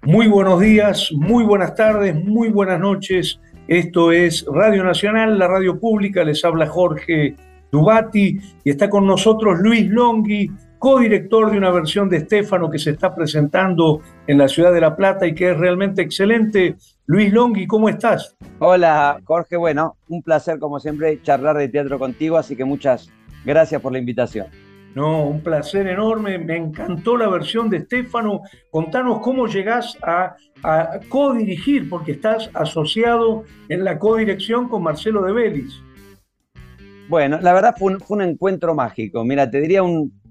Muy buenos días, muy buenas tardes, muy buenas noches. Esto es Radio Nacional, la radio pública. Les habla Jorge Dubati y está con nosotros Luis Longhi, codirector de una versión de Stefano que se está presentando en la ciudad de La Plata y que es realmente excelente. Luis Longhi, ¿cómo estás? Hola Jorge, bueno, un placer como siempre charlar de teatro contigo, así que muchas gracias por la invitación. No, un placer enorme. Me encantó la versión de Stefano. Contanos cómo llegás a codirigir, porque estás asociado en la codirección con Marcelo de Belis. Bueno, la verdad fue un encuentro mágico. Mira, te diría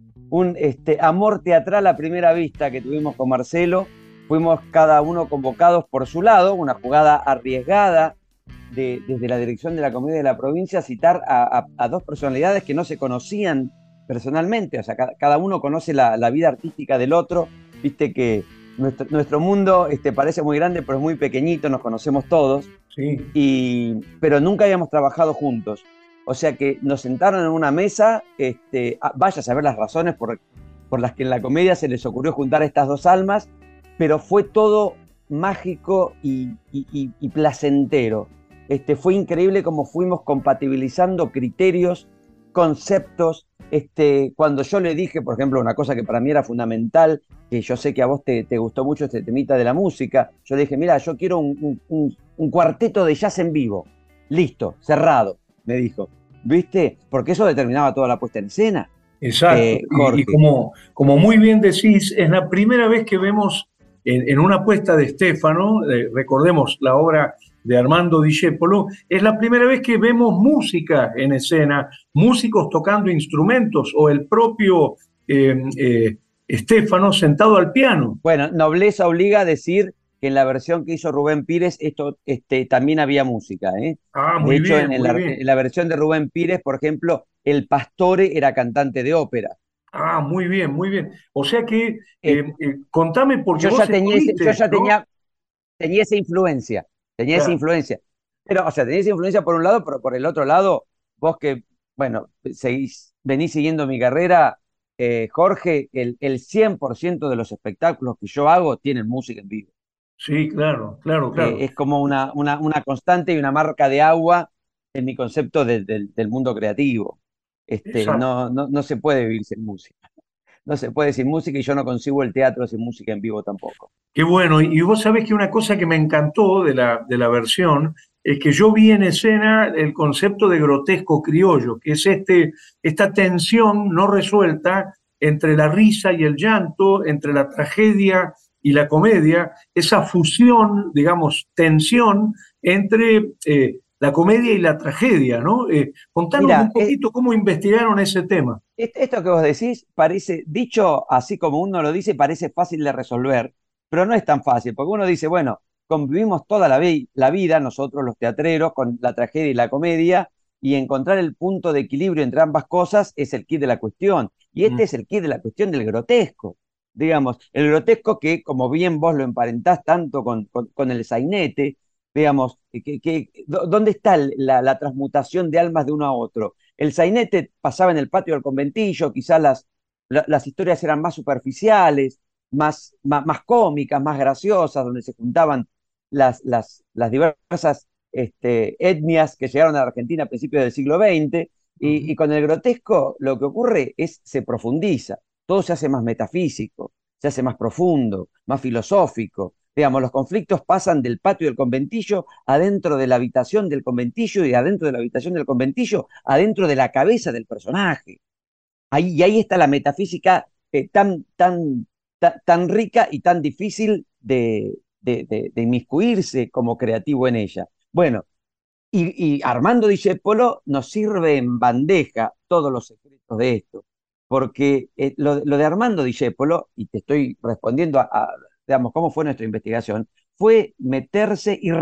amor teatral a primera vista que tuvimos con Marcelo. Fuimos cada uno convocados por su lado, una jugada arriesgada desde la dirección de la Comedia de la Provincia, a citar a dos personalidades que no se conocían personalmente. O sea, cada uno conoce la vida artística del otro. Viste que nuestro mundo parece muy grande, pero es muy pequeñito, nos conocemos todos, Sí. pero nunca habíamos trabajado juntos. O sea que nos sentaron en una mesa, vaya a saber las razones por las que en la comedia se les ocurrió juntar a estas dos almas, pero fue todo mágico y placentero. Fue increíble cómo fuimos compatibilizando criterios, conceptos. Cuando yo le dije, por ejemplo, una cosa que para mí era fundamental, que yo sé que a vos te gustó mucho este temita de la música, yo le dije, mira, yo quiero un cuarteto de jazz en vivo. Listo, cerrado, me dijo. ¿Viste? Porque eso determinaba toda la puesta en escena, Exacto, y Jorge. como muy bien decís, es la primera vez que vemos en una apuesta de Stefano, recordemos la obra de Armando Discepolo, es la primera vez que vemos música en escena, músicos tocando instrumentos o el propio Stefano sentado al piano. Bueno, nobleza obliga a decir que en la versión que hizo Rubén Pires esto también había música, ¿eh? Ah, De muy hecho, bien, muy bien. en la versión de Rubén Pires, por ejemplo, el Pastore era cantante de ópera. Ah, muy bien, muy bien. O sea que, Eh, contame porque vos yo estuviste, ya ¿no? tenía esa influencia, tenía esa Claro. influencia. Pero, o sea, tenía esa influencia por un lado, pero por el otro lado, vos que, bueno, venís siguiendo mi carrera, Jorge, el 100% de los espectáculos que yo hago tienen música en vivo. Sí, claro, claro, claro. Es como una constante y una marca de agua en mi concepto del mundo creativo. Exacto. No se puede vivir sin música. No se puede sin música y yo no consigo el teatro sin música en vivo tampoco. Qué bueno. Y vos sabés que una cosa que me encantó de la versión es que yo vi en escena el concepto de grotesco criollo, que es esta tensión no resuelta entre la risa y el llanto, entre la tragedia y la comedia, esa fusión, digamos, tensión entre la comedia y la tragedia, ¿no? Contanos un Mira, poquito cómo investigaron ese tema. esto que vos decís parece, dicho así como uno lo dice, parece fácil de resolver, pero no es tan fácil, porque uno dice, bueno, convivimos toda la vida, nosotros los teatreros, con la tragedia y la comedia, y encontrar el punto de equilibrio entre ambas cosas es el kit de la cuestión. Y Mm, este es el kit de la cuestión del grotesco, digamos, el grotesco que, como bien vos lo emparentás tanto con el sainete, digamos, ¿dónde está la transmutación de almas de uno a otro? El sainete pasaba en el patio del conventillo, quizás las historias eran más superficiales, más cómicas, más graciosas, donde se juntaban las diversas etnias que llegaron a la Argentina a principios del siglo XX, ujú. y con el grotesco lo que ocurre es se profundiza, todo se hace más metafísico, se hace más profundo, más filosófico. Digamos, los conflictos pasan del patio del conventillo adentro de la habitación del conventillo y adentro de la habitación del conventillo adentro de la cabeza del personaje. Y ahí está la metafísica tan rica y tan difícil de inmiscuirse como creativo en ella. Bueno, y Armando Discepolo nos sirve en bandeja todos los secretos de esto, porque lo de Armando Discepolo, y te estoy respondiendo digamos, cómo fue nuestra investigación, fue meterse y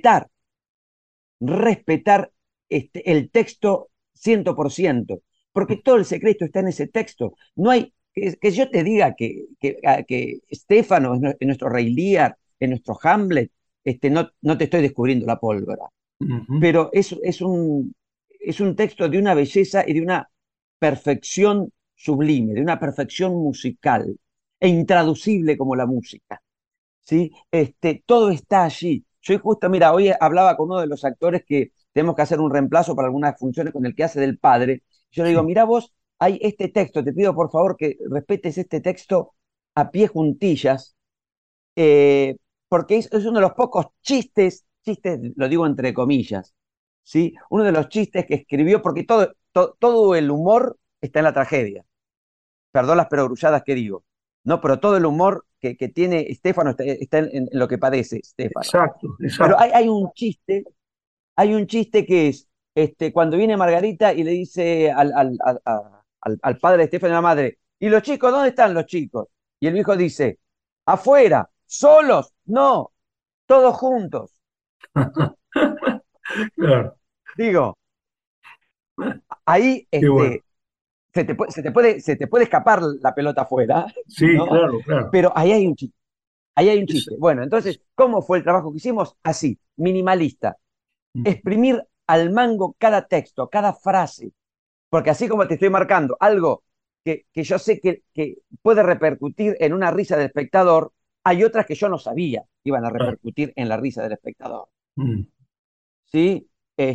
respetar el texto 100%, porque todo el secreto está en ese texto. No hay que yo te diga que Stefano es nuestro Rey Lear, es nuestro Hamlet, no te estoy descubriendo la pólvora, Ujú. pero es un texto de una belleza y de una perfección sublime, de una perfección musical e intraducible como la música. ¿sí? Todo está allí. Yo justo, mira, hoy hablaba con uno de los actores que tenemos que hacer un reemplazo para algunas funciones con el que hace del padre. Yo le digo, Sí, mira vos, hay este texto, te pido por favor que respetes este texto a pie juntillas, eh, porque es uno de los pocos chistes, lo digo entre comillas, ¿sí? Uno de los chistes que escribió, porque todo el humor está en la tragedia. Perdón las perogrulladas que digo, ¿no? Pero todo el humor que tiene Stefano está en lo que padece Stefano. exacto, Pero exacto. hay un chiste que es cuando viene Margarita y le dice al padre de Stefano y a la madre, ¿y los chicos? ¿Dónde están los chicos? Y el viejo dice, afuera, solos, no, todos juntos. Claro, Digo, ahí qué bueno. se te puede escapar la pelota afuera, Sí, ¿no? claro, claro. Pero ahí hay un chiste. Ahí hay un Es- chiste. Bueno, entonces, ¿cómo fue el trabajo que hicimos? Así, minimalista. Exprimir al mango cada texto, cada frase. Porque así como te estoy marcando algo que yo sé que puede repercutir en una risa del espectador, hay otras que yo no sabía que iban a claro. repercutir en la risa del espectador. Mm. ¿Sí?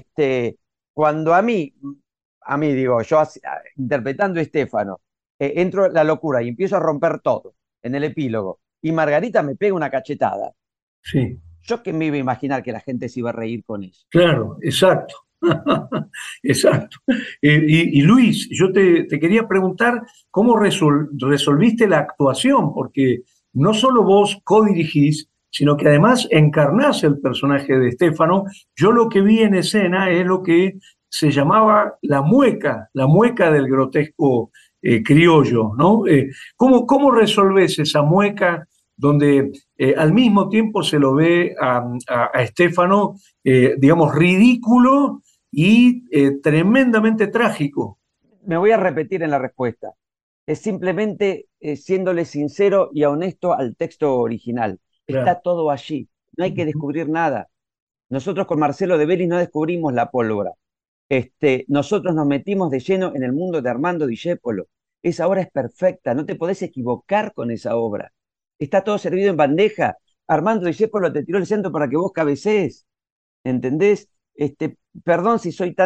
Cuando a mí digo, interpretando a Estefano, entro en la locura y empiezo a romper todo en el epílogo, y Margarita me pega una cachetada, Sí, yo que me iba a imaginar que la gente se iba a reír con eso. claro, exacto. Exacto. Y Luis, yo te quería preguntar cómo resolviste la actuación, porque no solo vos codirigís, sino que además encarnás el personaje de Estefano. Yo lo que vi en escena es lo que se llamaba la mueca del grotesco criollo, ¿no? ¿Cómo resolvés esa mueca donde al mismo tiempo se lo ve a Estefano, digamos, ridículo y tremendamente trágico? Me voy a repetir en la respuesta. Es simplemente siéndole sincero y honesto al texto original. Claro. Está todo allí, no hay que descubrir nada. Nosotros con Marcelo de Bellis no descubrimos la pólvora. Nosotros nos metimos de lleno en el mundo de Armando Discépolo. Esa obra es perfecta, no te podés equivocar con esa obra. Está todo servido en bandeja. Armando Discépolo te tiró el centro para que vos cabecees, ¿entendés? Perdón si soy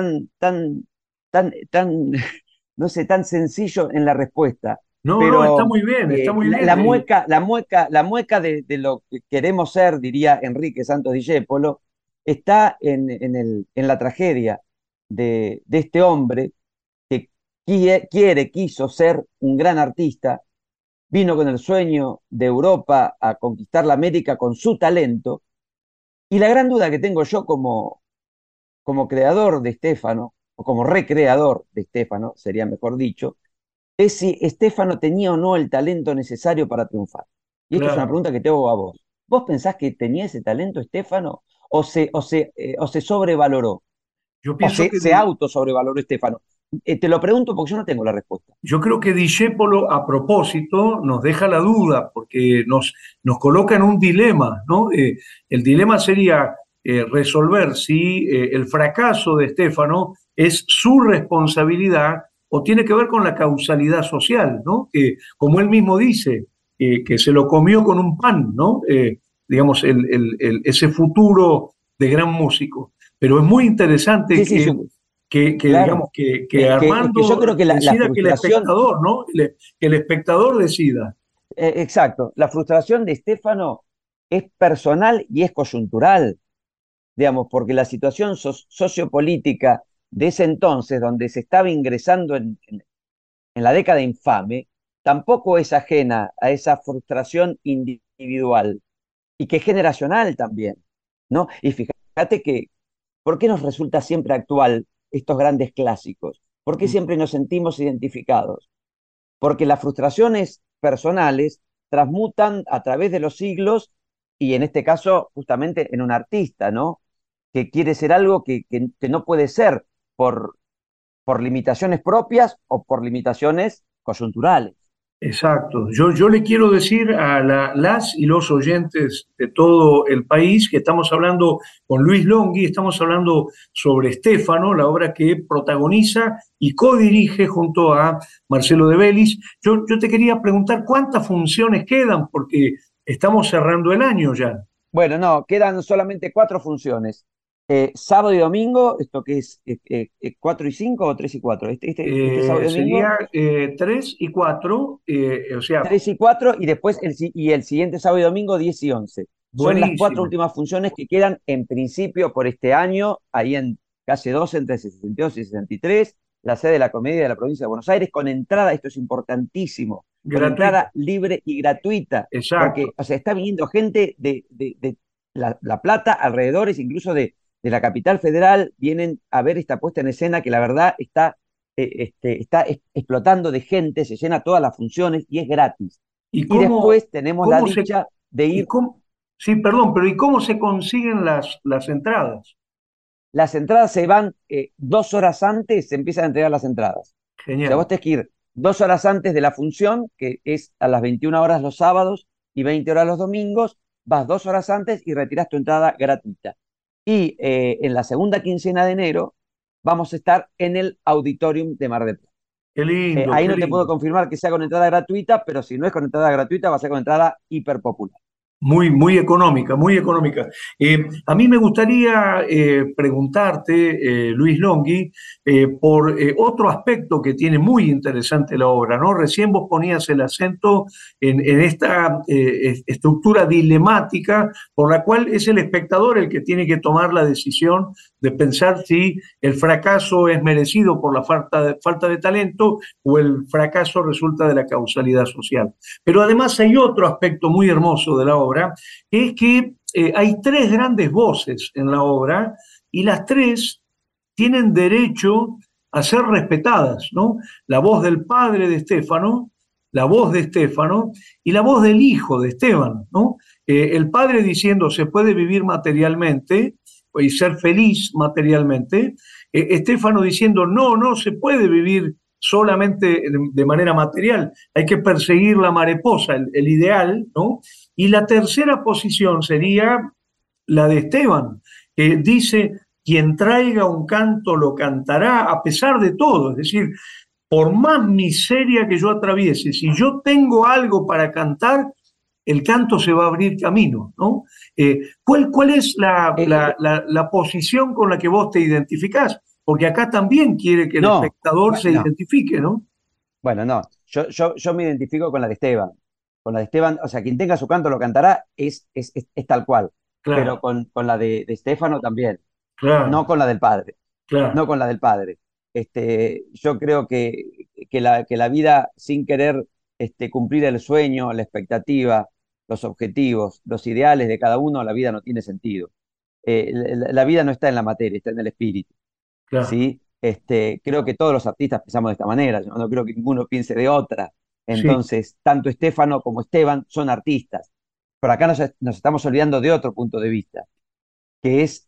tan, no sé, tan sencillo en la respuesta, No, no, pero está muy bien. la mueca de lo que queremos ser, diría Enrique Santos Discépolo, está en la tragedia de este hombre que quiso ser un gran artista, vino con el sueño de Europa a conquistar la América con su talento, y la gran duda que tengo yo como creador de Estefano, o como recreador de Estefano, sería mejor dicho, es si Estefano tenía o no el talento necesario para triunfar. Y esto es una Claro. pregunta que te hago a vos. ¿Vos pensás que tenía ese talento Estefano o se sobrevaloró? Yo ¿O pienso que se auto sobrevaloró Estefano? Te lo pregunto porque yo no tengo la respuesta. Yo creo que Discépolo, a propósito, nos deja la duda, porque nos coloca en un dilema, ¿no? El dilema sería resolver si el fracaso de Estéfano es su responsabilidad o tiene que ver con la causalidad social, ¿no? Que, como él mismo dice, que se lo comió con un pan, ¿no? Digamos, ese futuro de gran músico. Pero es muy interesante Sí, sí, claro. digamos, que Es que yo Armando creo que la decida que el frustración, espectador, ¿no? Que el espectador decida. exacto, la frustración de Estefano es personal y es coyuntural, digamos, porque la situación sociopolítica de ese entonces, donde se estaba ingresando en la década infame, tampoco es ajena a esa frustración individual y que es generacional también, ¿no? Y fíjate que, ¿por qué nos resulta siempre actual estos grandes clásicos? ¿Por qué siempre nos sentimos identificados? Porque las frustraciones personales transmutan a través de los siglos y en este caso justamente en un artista, ¿no? Que quiere ser algo que no puede ser por, por limitaciones propias o por limitaciones coyunturales. Exacto. Yo le quiero decir a las y los oyentes de todo el país que estamos hablando con Luis Longhi, estamos hablando sobre Estéfano, la obra que protagoniza y codirige junto a Marcelo de Bellis. Yo te quería preguntar cuántas funciones quedan, porque Estamos cerrando el año ya. Bueno, no, quedan solamente 4 funciones. Sábado y domingo, esto que es 4 y 5 o 3 y 4. Este sábado y domingo, Sería 3 y 4, o sea, 3 y 4 y después el siguiente sábado y domingo 10 y 11. Son las 4 últimas buenísimo. funciones que quedan en principio por este año, ahí en calle 12, entre 62 y 63, la sede de la Comedia de la provincia de Buenos Aires, con entrada, esto es importantísimo, con Gratuita. entrada libre y gratuita, Exacto. porque, o sea, está viniendo gente de La Plata, alrededores, incluso de la capital federal, vienen a ver esta puesta en escena que la verdad está explotando de gente, se llena todas las funciones y es gratis. ¿Y Y cómo, después tenemos la cómo se, dicha de y ir. cómo, sí, perdón, pero ¿y cómo se consiguen las entradas? Las entradas se van 2 horas antes, se empiezan a entregar las entradas. O sea, vos Genial. tenés que ir 2 horas antes de la función, que es a las 21 horas los sábados y 20 horas los domingos, vas 2 horas antes y retirás tu entrada gratuita. Y en la segunda quincena de enero vamos a estar en el Auditorium de Mar del Plata. Qué lindo, Ahí qué no te puedo lindo. confirmar que sea con entrada gratuita, pero si no es con entrada gratuita, va a ser con entrada hiper popular. Muy, muy económica, muy económica. A mí me gustaría preguntarte, Luis Longhi, por otro aspecto que tiene muy interesante la obra, ¿no? Recién vos ponías el acento en esta estructura dilemática por la cual es el espectador el que tiene que tomar la decisión de pensar si el fracaso es merecido por la falta de talento o el fracaso resulta de la causalidad social. Pero además hay otro aspecto muy hermoso de la obra, que es que hay tres grandes voces en la obra y las tres tienen derecho a ser respetadas, ¿no? La voz del padre de Estéfano, la voz de Estéfano y la voz del hijo de Esteban, ¿no? El padre diciendo se puede vivir materialmente y ser feliz materialmente, Estéfano diciendo no, no se puede vivir solamente de manera material, hay que perseguir la mariposa, el ideal, ¿no? Y la tercera posición sería la de Esteban, que dice, quien traiga un canto lo cantará a pesar de todo, es decir, por más miseria que yo atraviese, si yo tengo algo para cantar, el canto se va a abrir camino, ¿no? ¿Cuál es Eh, la posición con la que vos te identificás? Porque acá también quiere que el no, espectador se bueno, identifique, ¿no? bueno, no. Yo me identifico con la de Esteban. Con la de Esteban, o sea, quien tenga su canto lo cantará, es tal cual. Pero Claro, con la de Estefano también. No claro, con la del padre. No claro. con la del padre. Yo creo que la vida, sin querer cumplir el sueño, la expectativa, los objetivos, los ideales de cada uno, la vida no tiene sentido. La vida no está en la materia, está en el espíritu. Claro, ¿Sí? Creo que todos los artistas pensamos de esta manera, yo no creo que ninguno piense de otra. sí, Entonces, tanto Estefano como Esteban son artistas, pero acá nos estamos olvidando de otro punto de vista, que es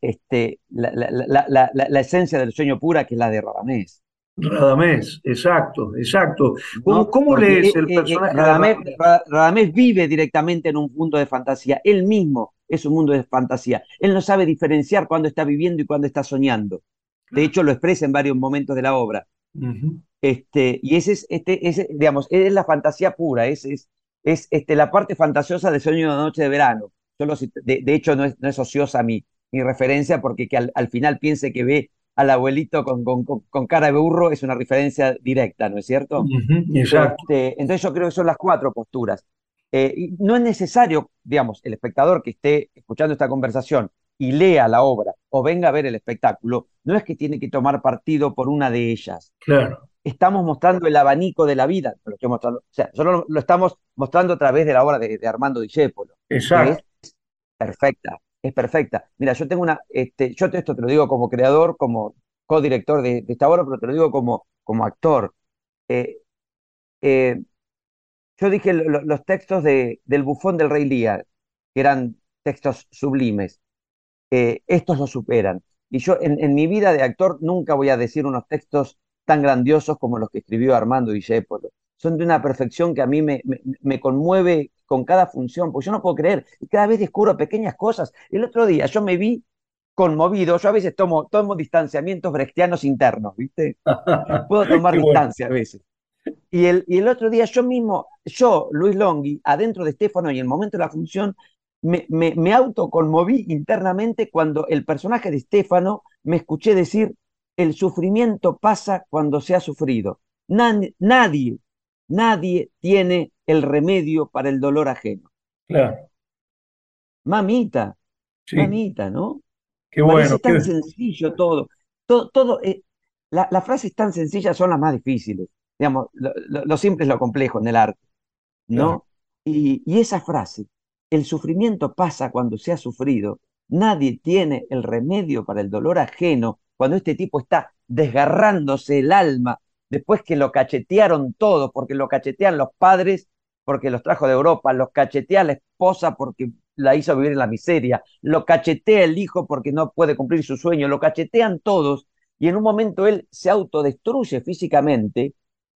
la esencia del sueño pura, que es la de Radamés, Radamés, exacto, exacto. ¿no? ¿Cómo Porque lees el personaje de Radamés, Radamés? Radamés vive directamente en un mundo de fantasía, él mismo es un mundo de fantasía, él no sabe diferenciar cuándo está viviendo y cuándo está soñando. De hecho, lo expresa en varios momentos de la obra. Ujú. Y digamos, es la fantasía pura, es la parte fantasiosa de Sueño de una noche de verano. De hecho, no es ociosa mi referencia, porque que al final piense que ve al abuelito con cara de burro es una referencia directa, ¿no es cierto? Ujú, exacto, Entonces yo creo que son las 4 posturas. Y no es necesario, digamos, el espectador que esté escuchando esta conversación y lea la obra o venga a ver el espectáculo, no es que tiene que tomar partido por una de ellas. claro, Estamos mostrando el abanico de la vida, lo estoy mostrando, o sea, solo lo estamos mostrando a través de la obra de Armando Discépolo, que exacto. es perfecta. Mira, yo tengo yo esto te lo digo como creador, como codirector de esta obra, pero te lo digo como actor. Eh, eh, yo dije los textos del Bufón del Rey Lear, que eran textos sublimes, estos lo superan. Y yo en mi vida de actor nunca voy a decir unos textos tan grandiosos como los que escribió Armando Discépolo. Son de una perfección que a mí me conmueve con cada función, porque yo no puedo creer, y cada vez descubro pequeñas cosas. El otro día yo me vi conmovido, yo a veces tomo distanciamientos brechtianos internos, ¿viste? Puedo tomar Qué bueno. distancia a veces. Y el otro día yo mismo, yo, Luis Longhi, adentro de Stefano y en el momento de la función, me autoconmoví internamente cuando el personaje de Stefano me escuché decir, el sufrimiento pasa cuando se ha sufrido. Nadie, nadie tiene el remedio para el dolor ajeno. Claro, Mamita, sí, mamita, ¿no? qué bueno, Parece tan sencillo todo. Todo, las frases tan sencillas son las más difíciles. Digamos, lo simple es lo complejo en el arte, claro, ¿no? Y esa frase, el sufrimiento pasa cuando se ha sufrido, nadie tiene el remedio para el dolor ajeno, cuando este tipo está desgarrándose el alma después que lo cachetearon todo, porque lo cachetean los padres, porque los trajo de Europa, los cachetea la esposa porque la hizo vivir en la miseria, lo cachetea el hijo porque no puede cumplir su sueño, lo cachetean todos, y en un momento él se autodestruye físicamente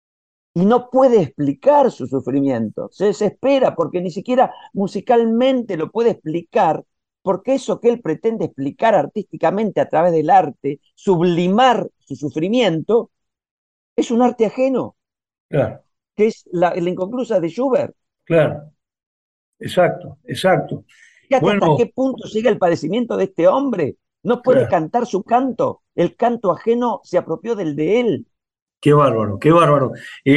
y no puede explicar su sufrimiento. Se desespera porque ni siquiera musicalmente lo puede explicar, porque eso que él pretende explicar artísticamente a través del arte, sublimar su sufrimiento, es un arte ajeno, claro, que es la inconclusa de Schubert. claro, exacto, exacto. Fíjate hasta Bueno, qué punto llega el padecimiento de este hombre. No puede claro. cantar su canto. El canto ajeno se apropió del de él. Qué bárbaro, qué bárbaro.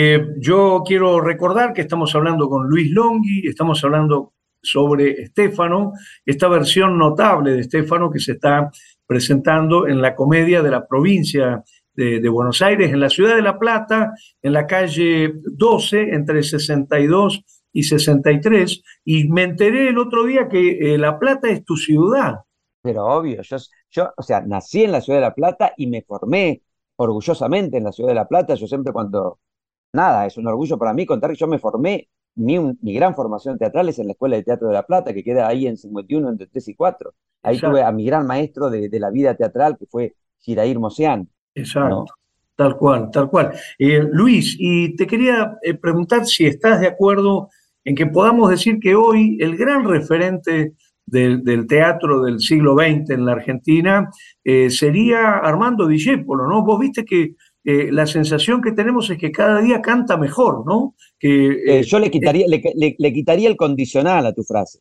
Yo quiero recordar que estamos hablando con Luis Longhi, estamos hablando sobre Stefano, esta versión notable de Stefano que se está presentando en la comedia de la provincia de Buenos Aires, en la ciudad de La Plata, en la calle 12, entre 62 y 63. Y me enteré el otro día que La Plata es tu ciudad. Pero obvio, o sea, nací en la ciudad de La Plata y me formé orgullosamente en la ciudad de La Plata. Yo siempre nada, es un orgullo para mí contar que yo me formé, mi gran formación teatral es en la Escuela de Teatro de La Plata, que queda ahí en 51, entre 3 y 4. Ahí tuve Exacto, a mi gran maestro de la vida teatral, que fue Shirair Mosian, exacto. ¿no? Tal cual, tal cual. Luis, y te quería preguntar si estás de acuerdo en que podamos decir que hoy el gran referente del teatro del siglo XX en la Argentina sería Armando Discépolo, ¿no? Vos viste que la sensación que tenemos es que cada día canta mejor, ¿no? Que Yo le quitaría el condicional a tu frase.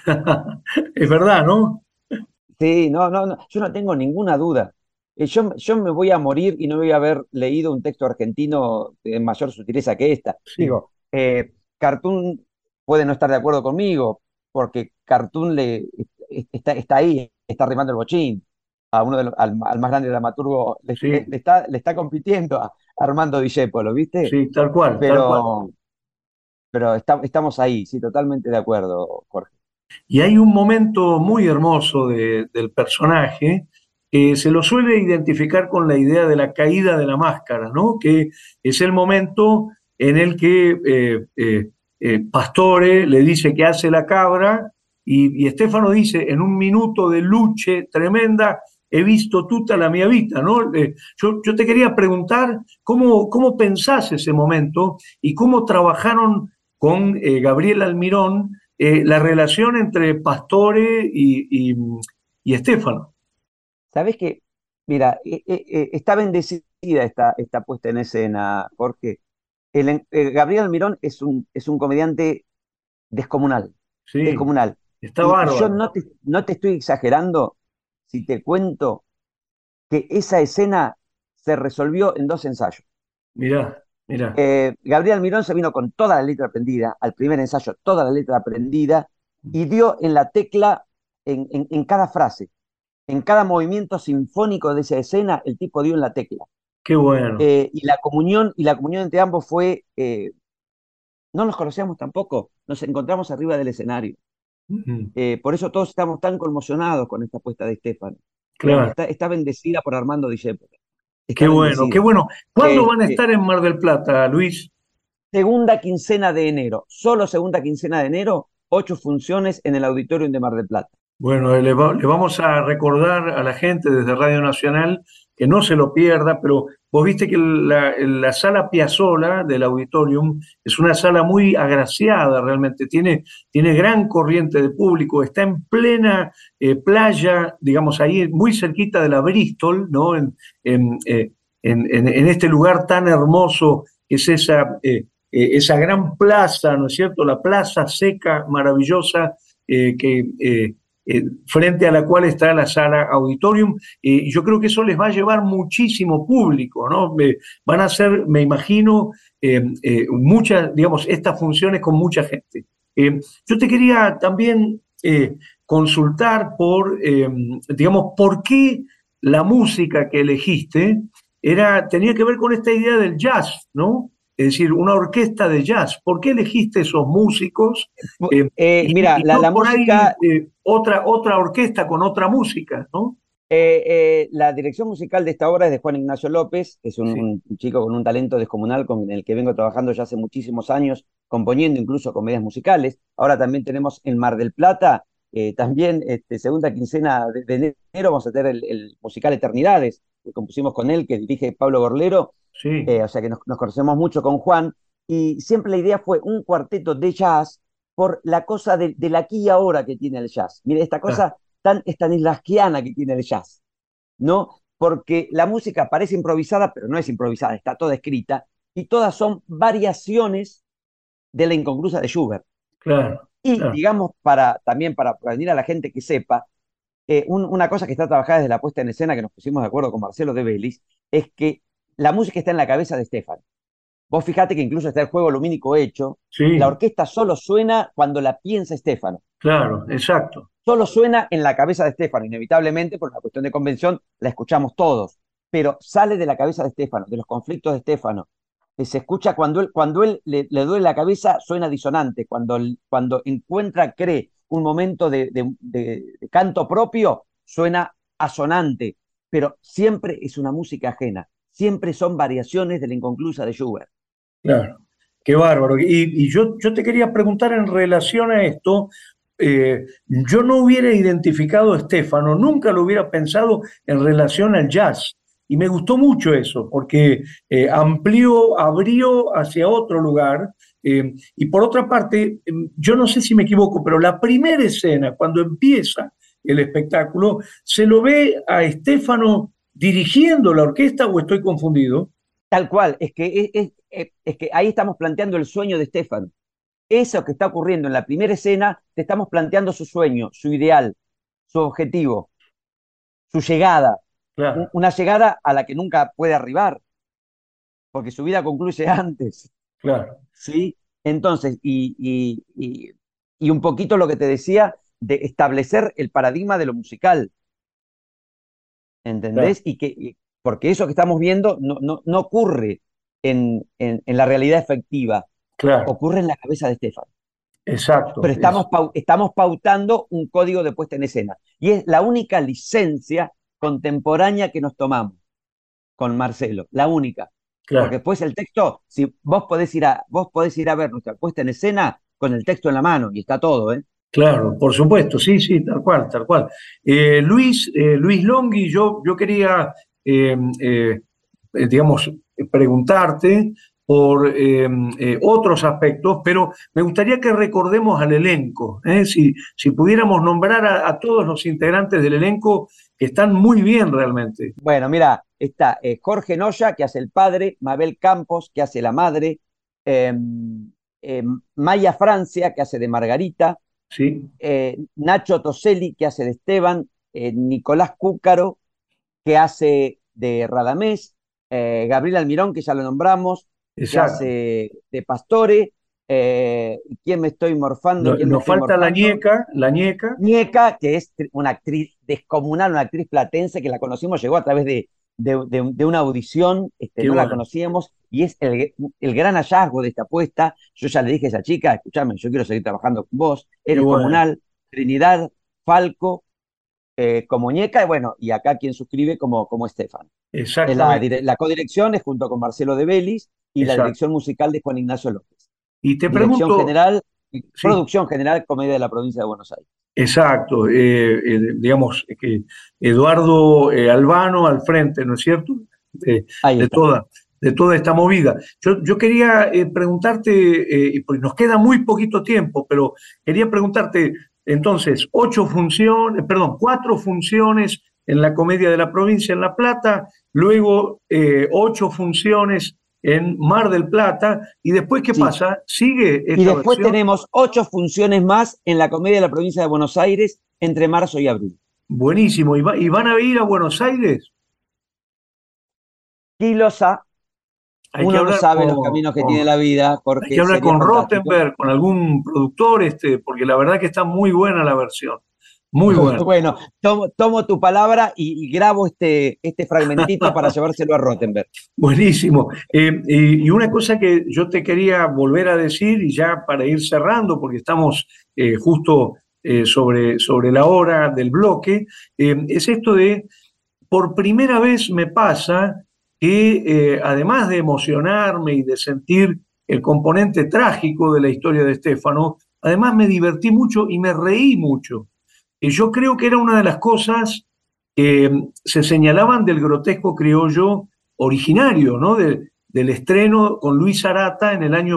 es verdad, ¿no? Sí, no, no, no, yo no tengo ninguna duda. Yo me voy a morir y no voy a haber leído un texto argentino de mayor sutileza que esta. Sí, Digo, Cartoon puede no estar de acuerdo conmigo, porque Cartoon está ahí, está rimando el bochín. A uno al más grande dramaturgo sí, le está compitiendo a Armando Discépolo, ¿viste? sí, tal cual, tal cual. Pero, pero estamos ahí, sí, totalmente de acuerdo, Jorge. Y hay un momento muy hermoso del personaje que se lo suele identificar con la idea de la caída de la máscara, ¿no? Que es el momento en el que Pastore le dice que hace la cabra y Stefano dice, en un minuto de lucha tremenda, he visto tutta la mia vita, ¿no? Yo te quería preguntar cómo pensás ese momento y cómo trabajaron con Gabriel Almirón la relación entre Pastore y Estefano. ¿Sabés qué? Mira, está bendecida esta puesta en escena, Jorge. Gabriel Almirón es un comediante descomunal, Sí, descomunal. está Y yo bárbaro. no te estoy exagerando si te cuento que esa escena se resolvió en 2 ensayos. Mirá, mirá. Gabriel Almirón se vino con toda la letra aprendida, al primer ensayo toda la letra aprendida, y dio en la tecla en cada frase. En cada movimiento sinfónico de esa escena, el tipo dio en la tecla. Qué bueno. Y la comunión entre ambos fue, no nos conocíamos tampoco, nos encontramos arriba del escenario. Ujú. Por eso todos estamos tan conmocionados con esta apuesta de Estefan. Digamos, Claro, está bendecida por Armando Discépolo. qué Está bueno, qué bendecida. bueno. ¿Cuándo van a Este, estar en Mar del Plata, Luis? segunda quincena de enero, solo segunda quincena de enero, 8 funciones en el Auditorium de Mar del Plata. Bueno, le vamos a recordar a la gente desde Radio Nacional que no se lo pierda, pero vos viste que la sala Piazzolla del Auditorium es una sala muy agraciada realmente, tiene gran corriente de público, está en plena playa, digamos ahí muy cerquita de la Bristol, ¿no? En este lugar tan hermoso que es esa gran plaza, ¿no es cierto? La plaza seca, maravillosa, frente a la cual está la sala auditorium. Y yo creo que eso les va a llevar muchísimo público, ¿no? Van a ser, me imagino, muchas, digamos, estas funciones con mucha gente. Yo te quería también consultar digamos, por qué la música que elegiste tenía que ver con esta idea del jazz, ¿no? Es decir, una orquesta de jazz. ¿Por qué elegiste esos músicos? Mira, Y no la por ahí música, otra orquesta con otra música, ¿no? la dirección musical de esta obra es de Juan Ignacio López, que es Sí, un chico con un talento descomunal con el que vengo trabajando ya hace muchísimos años, componiendo incluso comedias musicales. Ahora también tenemos en Mar del Plata, también segunda quincena de enero vamos a tener el musical Eternidades, que compusimos con él, que dirige Pablo Gorlero, sí, o sea que nos conocemos mucho con Juan, y siempre la idea fue un cuarteto de jazz por la cosa del aquí y ahora que tiene el jazz. Mire, esta claro, cosa tan stanislavskiana que tiene el jazz, ¿no? Porque la música parece improvisada, pero no es improvisada, está toda escrita, y todas son variaciones de la incongrusa de Schubert. claro, Y, claro. digamos, también para prevenir a la gente que sepa, una cosa que está trabajada desde la puesta en escena, que nos pusimos de acuerdo con Marcelo de Belis, es que la música está en la cabeza de Stefan. Vos fijate que incluso está el juego lumínico hecho, la Sí, orquesta solo suena cuando la piensa Stefano. claro, exacto. Solo suena en la cabeza de Stefano, inevitablemente, por una cuestión de convención, la escuchamos todos, pero sale de la cabeza de Stefano, de los conflictos de Stefano, que se escucha cuando él le duele la cabeza, suena disonante, cuando encuentra, cree un momento de canto propio, suena asonante, pero siempre es una música ajena, siempre son variaciones de la inconclusa de Schubert. Claro, qué bárbaro. Y yo te quería preguntar en relación a esto, yo no hubiera identificado a Stefano, nunca lo hubiera pensado en relación al jazz. Y me gustó mucho eso, porque abrió hacia otro lugar. Y por otra parte, yo no sé si me equivoco, pero la primera escena, cuando empieza el espectáculo, se lo ve a Stefano dirigiendo la orquesta, ¿o estoy confundido? Tal cual, es que ahí estamos planteando el sueño de Stefano. Eso que está ocurriendo en la primera escena, te estamos planteando su sueño, su ideal, su objetivo, su llegada. Claro, Una llegada a la que nunca puede arribar, porque su vida concluye antes. claro. ¿Sí? Entonces, y un poquito lo que te decía de establecer el paradigma de lo musical, Claro, ¿entendés? Porque eso que estamos viendo no ocurre en la realidad efectiva, claro, ocurre en la cabeza de Estefan. exacto. Pero estamos pautando un código de puesta en escena. Y es la única licencia contemporánea que nos tomamos con Marcelo, la única. Porque Claro, después el texto, si vos podés ir a ver nuestra puesta en escena con el texto en la mano, y está todo, ¿eh? claro, por supuesto, sí, sí, tal cual, tal cual. Luis Longhi, yo quería, digamos, preguntarte por otros aspectos, pero me gustaría que recordemos al elenco, ¿eh? Si pudiéramos nombrar a todos los integrantes del elenco que están muy bien realmente. Bueno, mira, está Jorge Noya, que hace el padre, Mabel Campos, que hace la madre, eh, Maya Francia, que hace de Margarita, Sí, Nacho Toselli, que hace de Esteban, Nicolás Cúcaro, que hace de Radamés, Gabriel Almirón, que ya lo nombramos, que exacto. hace de Pastore, ¿quién me estoy morfando? ¿Quién me Nos estoy falta morfando? La ñeca, Ñeca, que es una actriz descomunal, una actriz platense que la conocimos, llegó a través de una audición, qué no la bueno. conocíamos, y es el gran hallazgo de esta apuesta. Yo ya le dije a esa chica, escúchame, yo quiero seguir trabajando con vos, es Qué bueno, descomunal, Trinidad, Falco, como Ñeca, y bueno, y acá quien suscribe como Estefan. exactamente, La codirección es junto con Marcelo de Belis y la exacto. dirección musical de Juan Ignacio López. Y te Dirección pregunto, general, sí, producción general, Comedia de la Provincia de Buenos Aires. exacto, digamos que Eduardo Albano al frente, ¿no es cierto? De, Ahí de está. toda, de toda esta movida. Yo quería preguntarte, porque nos queda muy poquito tiempo, pero quería preguntarte, entonces, 8 funciones, perdón, 4 funciones en la Comedia de la Provincia en La Plata, luego 8 funciones en Mar del Plata. ¿Y después qué pasa? ¿Sigue esta Y después versión? tenemos 8 funciones más en la Comedia de la Provincia de Buenos Aires entre marzo y abril. Buenísimo. ¿Y van a ir a Buenos Aires? Kilosa, Hay que uno no hablar sabe los caminos que tiene la vida, hay Jorge, que hablar sería con fantástico. Rottenberg, con algún productor, porque la verdad que está muy buena la versión. Muy buena. Bueno, tomo tu palabra y grabo este fragmentito para llevárselo a Rottenberg. Buenísimo. Y una cosa que yo te quería volver a decir, y ya para ir cerrando, porque estamos justo sobre la hora del bloque, es esto de, por primera vez me pasa que además de emocionarme y de sentir el componente trágico de la historia de Stefano, además me divertí mucho y me reí mucho. Y yo creo que era una de las cosas que se señalaban del grotesco criollo originario, ¿no? Del estreno con Luis Arata en el año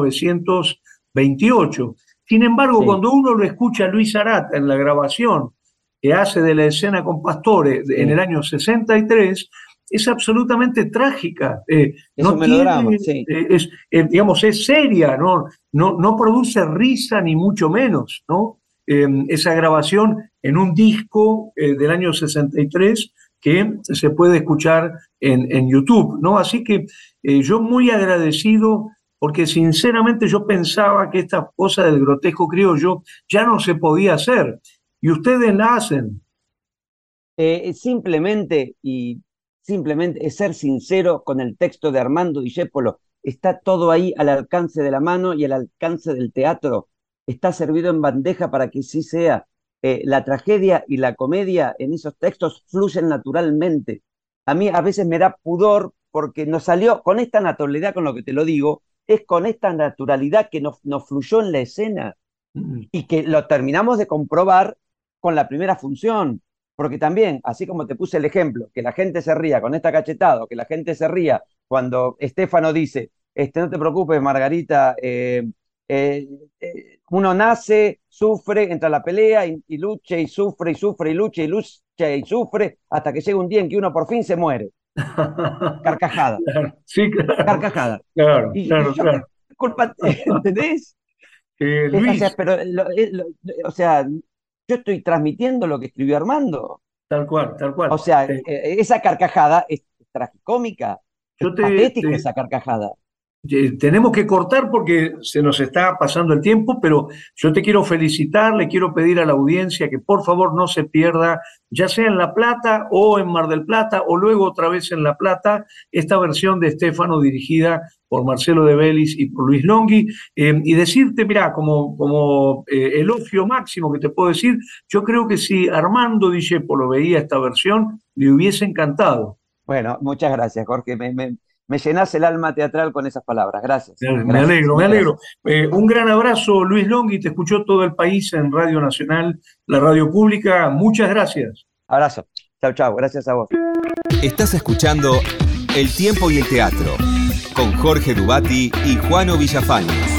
1928. Sin embargo, Sí. cuando uno lo escucha a Luis Arata en la grabación que hace de la escena con Pastore en el año 63, es absolutamente trágica. Es No un melodrama, tiene, sí. digamos, es seria, no produce risa ni mucho menos, ¿no? Esa grabación en un disco del año 63 que se puede escuchar en YouTube, ¿no? Así que yo muy agradecido, porque sinceramente yo pensaba que esta cosa del grotesco criollo ya no se podía hacer, y ustedes la hacen. Simplemente es ser sincero con el texto de Armando Discépolo. Está todo ahí al alcance de la mano y al alcance del teatro. Está servido en bandeja para que sí sea. La tragedia y la comedia en esos textos fluyen naturalmente. A mí a veces me da pudor porque nos salió con esta naturalidad, con lo que te lo digo, es con esta naturalidad que nos fluyó en la escena y que lo terminamos de comprobar con la primera función. Porque también, así como te puse el ejemplo, que la gente se ría con esta cachetada, que la gente se ría cuando Stefano dice, no te preocupes, Margarita, uno nace, sufre, entra a la pelea y lucha y sufre y sufre y lucha y sufre hasta que llega un día en que uno por fin se muere. Carcajada. Claro, sí, claro, Carcajada. claro, Y claro, yo qué claro. culpa, ¿entendés? O sea, Luis, pero, o sea, yo estoy transmitiendo lo que escribió Armando. tal cual, tal cual. O sea, esa carcajada es tragicómica, es Yo patética esa carcajada. tenemos que cortar porque se nos está pasando el tiempo, pero yo te quiero felicitar, le quiero pedir a la audiencia que por favor no se pierda, ya sea en La Plata o en Mar del Plata o luego otra vez en La Plata, esta versión de Stefano dirigida por Marcelo de Bellis y por Luis Longhi, y decirte, mira, como elogio máximo que te puedo decir, yo creo que si Armando Discépolo veía esta versión, le hubiese encantado. Bueno, muchas gracias, Jorge. Me llenás el alma teatral con esas palabras. Gracias, Me gracias, alegro, me mil alegro. gracias. Un gran abrazo, Luis Longhi, te escuchó todo el país en Radio Nacional, la radio pública. Muchas gracias. Abrazo. Chau, chau. Gracias a vos. Estás escuchando El Tiempo y el Teatro con Jorge Dubati y Juano Villafañez.